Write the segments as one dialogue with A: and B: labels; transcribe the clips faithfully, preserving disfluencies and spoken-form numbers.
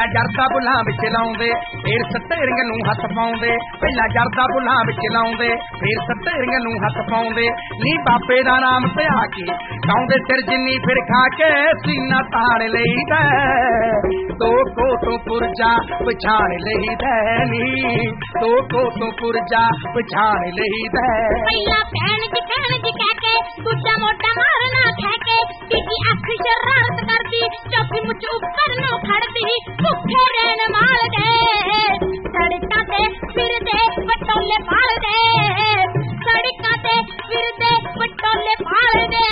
A: ਪਹਿਲਾਂ ਜਰਦਾ ਬੁੱਲਾਂ ਵਿੱਚ ਲਾਉਂਦੇ ਫੇਰ ਸਟੇਰਿੰਗ ਨੂੰ ਹੱਥ ਪਾਉਂਦੇ ਪਹਿਲਾਂ ਜਰਦਾ ਬੁੱਲਾਂ ਵਿੱਚ ਲਾਉਂਦੇ ਫੇਰ ਸਟੇਰਿੰਗ ਨੂੰ ਹੱਥ ਪਾਉਂਦੇ ਨੀ ਬਾਪੇ ਦਾ ਨਾਮ ਧਿਆ ਕੇ ਗਾਉਂਦੇ ਸਿਰ ਜਿੰਨੀ ਫਿਰ ਖਾ ਕੇ ਸੀਨਾ ਤਾਣ ਲਈਦਾ ਦੋ ਕੋਟੋਂ ਪੁਰਜਾ ਪਛਾਣ ਲਈਦਾ ਨੀ ਦੋ ਕੋਟੋਂ ਪੁਰਜਾ ਪਛਾਣ ਲਈਦਾ
B: ਪਹਿਲਾਂ ਭੈਣ ਜੀ ਭੈਣ ਜੀ ਕਹਿ ਕੇ ਦੂਜਾ ਮੋਢਾ ਮਾਰਨਾ ਖਹਿ ਕੇ ਤੀਜੀ ਅੱਖ ਸ਼ਰਾਰਤ ਕਰਦੀ ਚੌਥੀ ਮੁੱਛ ਉੱਪਰ ਨੂੰ ਖੜਦੀ ਭੁੱਖੇ ਰਹਿਣ ਮਾਲ ਦੇ ਸੜਕਾਂ ਤੇ ਫਿਰਦੇ ਪਟੋਲੇ ਪਾਲਦੇ ਸੜਕਾਂ ਤੇ ਫਿਰਦੇ ਪਟੋਲੇ ਪਾਲਦੇ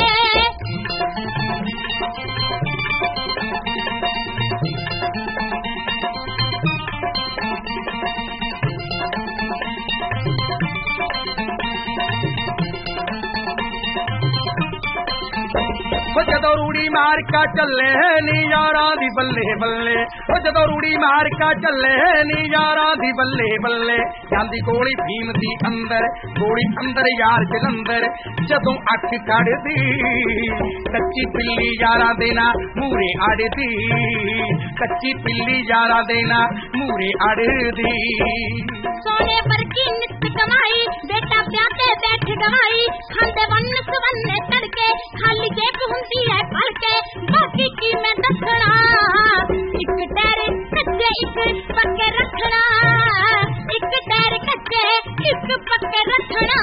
A: ਜਦੋਂ ਰੂੜੀ ਮਾਰ ਕਾ ਚੱਲੇ ਨੀ ਯਾਰਾਂ ਦੀ ਬੱਲੇ ਬੱਲੇ ਉਹ ਜਦੋਂ ਰੂੜੀ ਮਾਰ ਕਾ ਚੱਲੇ ਨੀ ਯਾਰਾਂ ਦੀ ਬੱਲੇ ਬੱਲੇ ਜਾਂਦੀ ਗੋਲੀ ਭੀਮ ਦੀ ਅੰਦਰ ਗੋਲੀ ਅੰਦਰ ਯਾਰ ਜਲੰਧਰ ਜਦੋਂ ਅੱਖ ਕੱਢਦੀ ਕੱਚੀ ਪਿੱਲੀ ਯਾਰਾਂ ਦੇ ਨਾ ਮੂਰੇ ਅੜਦੀ ਕੱਚੀ ਪਿੱਲੀ ਯਾਰਾਂ ਦੇ ਨਾ ਮੂਰੇ ਅੜਦੀ
B: ਸੋਨੇ ਵਰਗੀ ਨਿੱਤ ਕਮਾਈ ਬੇਟਾ ਵਿਆਹ ਤੇ ਬੈਠ ਗਵਾਈ ਖਾਂਦੇ ਵੰਨ ਸਵੰਨੇ ਤੜਕੇ ਖਾਲੀ ਜੇਬ ਹੁੰਦੀ ਹੈ ਭਰ ਕੇ ਬਾਕੀ ਕੀ ਮੈਂ ਦੱਸਣਾ ਇੱਕ ਟੈਰ ਕੱਚੇ ਇੱਕ ਪੱਕੇ ਰੱਖਣਾ ਇੱਕ ਟੈਰ ਕੱਚੇ ਇੱਕ ਪੱਕੇ ਰੱਖਣਾ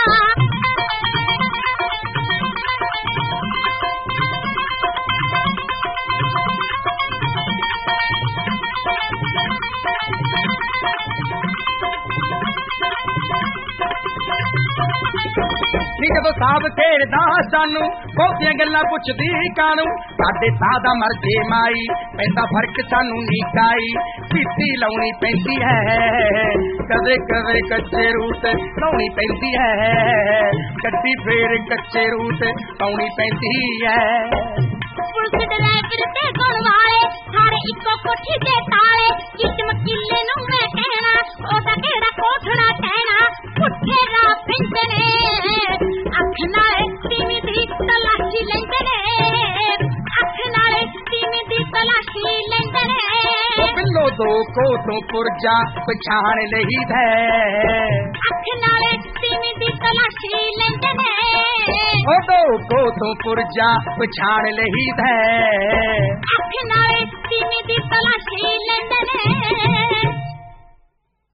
A: ਜਦੋਂ ਸਾਬ ਖੇਡਦਾ ਸਾਨੂੰ ਬਹੁਤੀਆਂ ਗੱਲਾਂ ਪੁੱਛਦੀ ਕਾਨੂੰ ਸਾਡੇ ਸਾਹ ਦਾ ਮਰਜੇ ਮਾਈ ਪੈਂਦਾ ਫਰਕ ਸਾਨੂੰ ਨਿਕਾਈ ਪੀਤੀ ਲਾਉਣੀ ਪੈਂਦੀ ਹੈ ਕਦੇ ਕਦੇ ਕੱਚੇ ਰੂਟ ਲਾਉਣੀ ਪੈਂਦੀ ਹੈ ਕੱਢੀ ਫੇਰ ਕੱਚੇ ਰੂਟ ਪਾਉਣੀ ਪੈਂਦੀ ਹੈ
B: ਪੁਲਿਸ ਡਰਾਈਵਰ ਤੇ ਗੁਣ ਵਾਲੇ ਸਾਰੇ ਇੱਕੋ ਕੋਠੀ ਦੇ ਤਾਲੇ ਕਿਸ ਮਕੀਲੇ ਨੂੰ ਮੈਂ ਕਹਿਣਾ ਉਹਦਾ ਕਿਹੜਾ ਕੋਠੜਾ ਕਹਿਣਾ ਪੁੱਠੇ ਰਾਹ ਫਿਰਦੇ ਨੇ ਅੱਖ ਨਾਲੇ ਤੀਵੀਂ ਦੀ ਤਲਾਸ਼ੀ ਲੈਂਦੇ ਨੇ ਅੱਖ ਨਾਲੇ ਤੀਵੀਂ ਦੀ ਤਲਾਸ਼ੀ ਲੈਂਦੇ ਨੇ
A: ਬਿੱਲੋ ਦੋ ਕੋਟੋਂ ਪੁਰਜਾ ਪਛਾਣ ਲਈਦਾ
B: ਅੱਖ ਨਾਲੇ ਤੀਵੀਂ ਦੀ ਤਲਾਸ਼ੀ ਲੈਂਦੇ ਨੇ
A: ਉਹ ਦੋ ਕੋਟੋਂ ਪੁਰਜਾ ਪਛਾਣ ਲਈਦਾ
B: ਅੱਖ ਨਾਲੇ